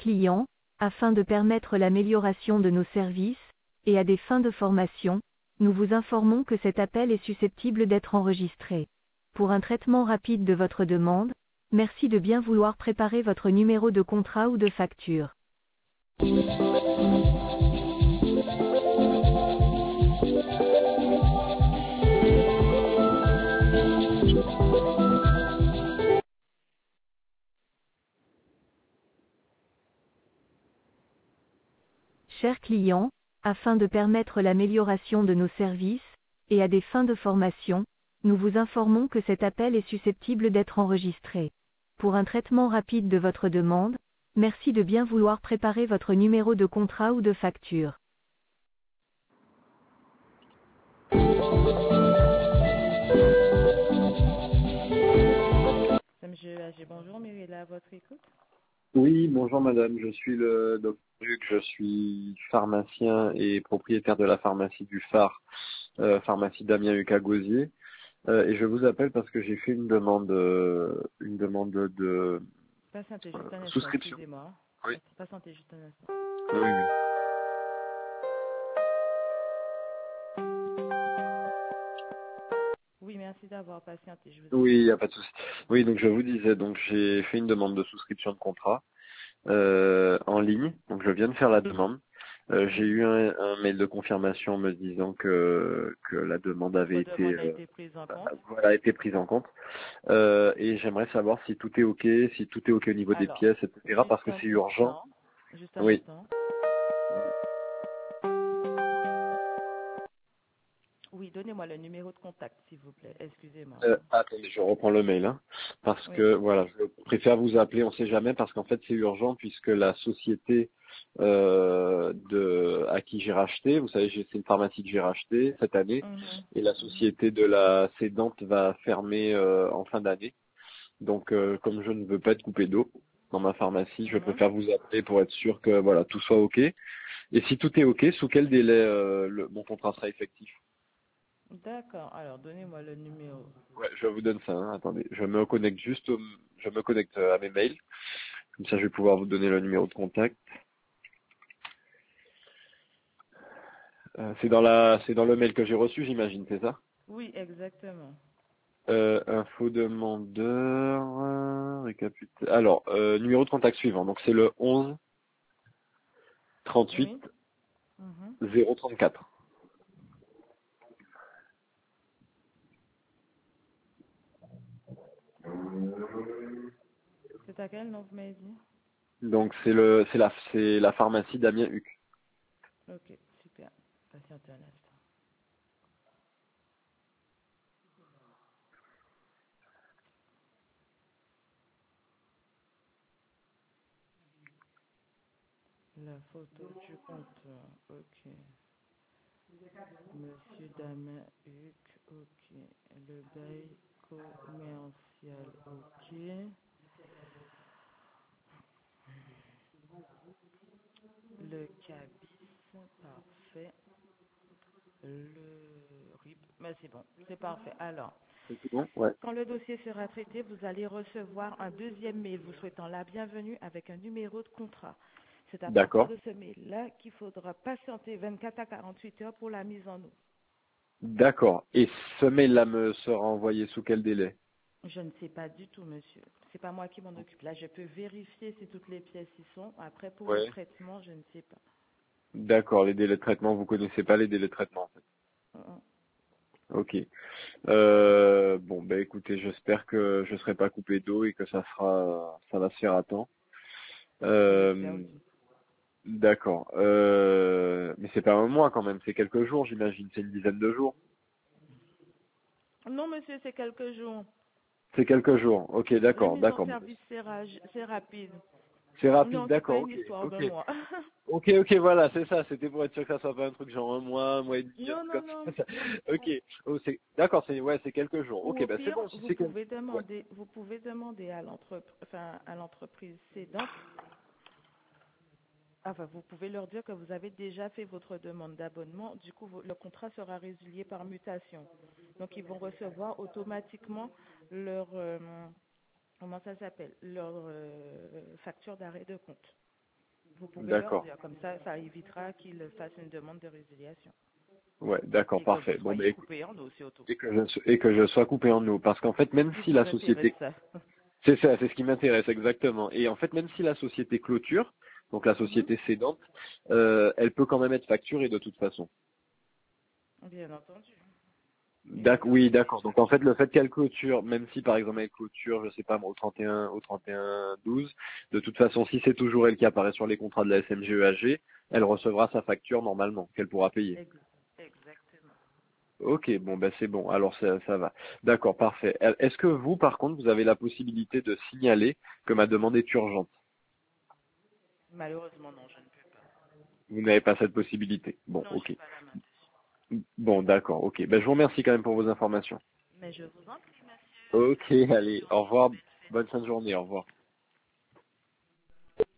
client, afin de permettre l'amélioration de nos services, et à des fins de formation, nous vous informons que cet appel est susceptible d'être enregistré. Pour un traitement rapide de votre demande, merci de bien vouloir préparer votre numéro de contrat ou de facture. Chers clients, afin de permettre l'amélioration de nos services, et à des fins de formation, nous vous informons que cet appel est susceptible d'être enregistré. Pour un traitement rapide de votre demande, merci de bien vouloir préparer votre numéro de contrat ou de facture. Monsieur Agé, bonjour, Mirella, à votre écoute. Oui, bonjour madame, je suis le docteur Luc, je suis pharmacien et propriétaire de la pharmacie du Phare, pharmacie Damien Huc à Gosier. Et je vous appelle parce que j'ai fait une demande de Patientez juste un instant, souscription. excusez-moi. Oui. Patientez juste un instant. Oui, oui. Oui, merci d'avoir patienté, je vous Oui, il écoute. n'y a pas de souci. Oui, donc je vous disais, donc j'ai fait une demande de souscription de contrat en ligne, donc je viens de faire la demande. J'ai eu un mail de confirmation me disant que la demande avait Votre été demande a été prise en compte. voilà, été prise en compte. Et j'aimerais savoir si tout est OK, si tout est OK au niveau des Alors, pièces, etc. Parce que c'est urgent. juste un Oui. instant. Oui, donnez-moi le numéro de contact, s'il vous plaît. Excusez-moi. Attendez, je reprends le mail, hein, parce Oui. que voilà, je préfère vous appeler, on sait jamais, parce qu'en fait c'est urgent puisque la société à qui j'ai racheté, vous savez, c'est une pharmacie que j'ai rachetée cette année, et la société de la cédante va fermer en fin d'année. Donc comme je ne veux pas être coupé d'eau dans ma pharmacie, je préfère vous appeler pour être sûr que voilà tout soit OK. Et si tout est OK, sous quel délai mon contrat sera effectif? D'accord, alors donnez-moi le numéro. Ouais, je vous donne ça, hein. Attendez, je me connecte à mes mails, comme ça je vais pouvoir vous donner le numéro de contact. C'est dans le mail que j'ai reçu, j'imagine, c'est ça? Oui, exactement. Info demandeur, alors, numéro de contact suivant, donc c'est le 11 38 Oui. Mhm. 034. C'est à quel nom vous m'avez dit? Donc c'est la pharmacie Damien Huc. Ok, super. Patientez un instant. La photo du compteur, ok. Monsieur Damien Huc, ok. Le bail commercial, ok. Le cabis, parfait. Le RIB, mais c'est bon, c'est parfait. Alors, C'est bon? Ouais. quand le dossier sera traité, vous allez recevoir un deuxième mail vous souhaitant la bienvenue avec un numéro de contrat. C'est à partir D'accord. de ce mail-là qu'il faudra patienter 24 à 48 heures pour la mise en eau. D'accord. Et ce mail-là me sera envoyé sous quel délai? Je ne sais pas du tout, monsieur. C'est pas moi qui m'en occupe. Là, je peux vérifier si toutes les pièces y sont. Après, pour le Ouais. traitement, je ne sais pas. D'accord, les délais de traitement, vous connaissez pas les délais de traitement en fait. Mm. Ok. Bon, bah écoutez, j'espère que je serai pas coupé d'eau et que ça va se faire à temps. Je l'espère Euh, aussi. d'accord. Mais c'est pas un mois quand même, c'est quelques jours, j'imagine, c'est une dizaine de jours. Non, monsieur, c'est quelques jours. C'est quelques jours. Ok, La d'accord, mise en d'accord. service, c'est rapide. C'est rapide, Non, c'est pas d'accord, une ok, histoire de ok. moi. Ok, voilà, c'est ça, c'était pour être sûr que ça soit pas un truc genre un mois et demi, un Non, truc non, comme non. ça. Ok, oh, d'accord, c'est quelques jours. Ou Ok, au bah c'est pire, bon, si c'est que... Ouais. vous pouvez demander à l'entreprise cédante. Enfin, vous pouvez leur dire que vous avez déjà fait votre demande d'abonnement. Du coup, le contrat sera résilié par mutation. Donc, ils vont recevoir automatiquement comment ça s'appelle, leur facture d'arrêt de compte. Vous pouvez leur D'accord. dire, comme ça évitera qu'ils fassent une demande de résiliation. Ouais, d'accord, Et que parfait. vous Bon, soyez coupé en deux surtout. et que je sois coupé en deux. Parce qu'en fait, même Si si vous la intéresse société, ça. c'est ça, c'est ce qui m'intéresse exactement. Et en fait, même si la société clôture, donc la Mhm. société cédante, elle peut quand même être facturée de toute façon. Bien entendu. Oui, d'accord. Donc en fait, le fait qu'elle clôture, même si par exemple elle clôture, je sais pas moi, au 31/12, de toute façon, si c'est toujours elle qui apparaît sur les contrats de la SMGEAG, elle recevra sa facture normalement, qu'elle pourra payer. Exactement. Ok, bon, ben c'est bon. Alors ça va. D'accord, parfait. Est-ce que vous, par contre, vous avez la possibilité de signaler que ma demande est urgente? Malheureusement, non, je ne peux pas. Vous n'avez pas cette possibilité. Bon, Non, j'ai ok. pas la main dessus. Bon, d'accord, ok. Ben je vous remercie quand même pour vos informations. Mais je vous en prie, monsieur. Ok, Bonne allez, au journée, revoir. belle fête. Bonne fin de journée, au revoir.